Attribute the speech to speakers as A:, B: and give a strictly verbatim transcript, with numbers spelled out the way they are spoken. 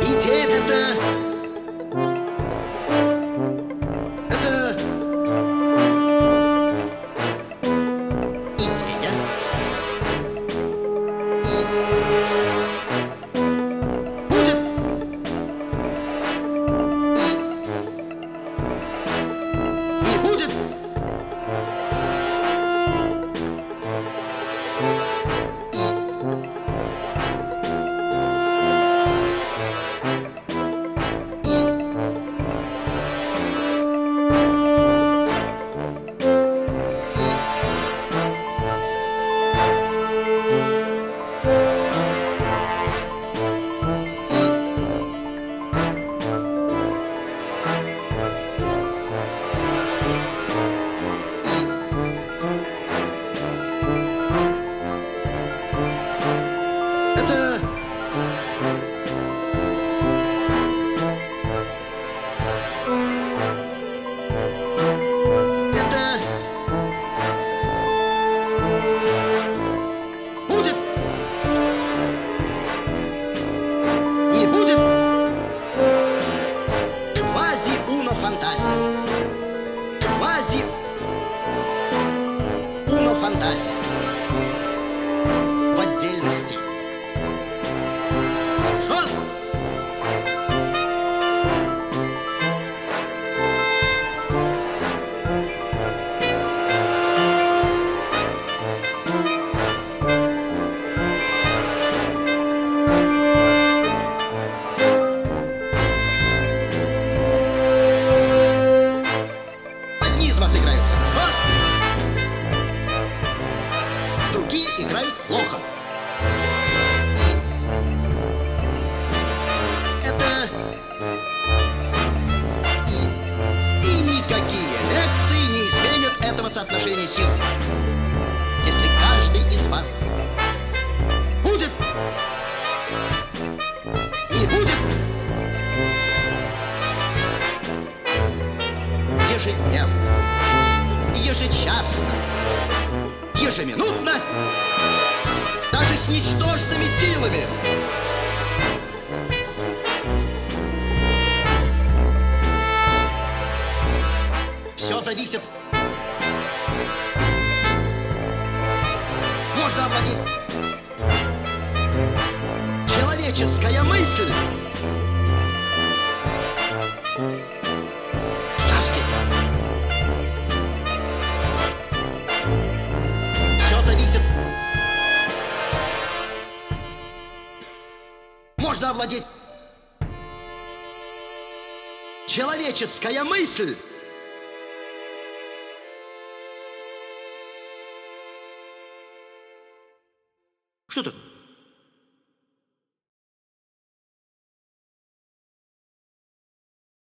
A: Идея это... Это... Идея. И... Будет. И... Не будет. Фантазия в отдельности. Хорошо? Одни из вас играют хорошо, другие играют плохо. И это... И... И никакие лекции не изменят этого соотношения сил. Если каждый из вас будет... Не будет... Ежедневно, ежечасно, ежеминутно, даже с ничтожными силами. Все зависит. Можно овладеть. Человеческая мысль. Шашки. Все зависит. Можно овладеть. Человеческая мысль. Что такое?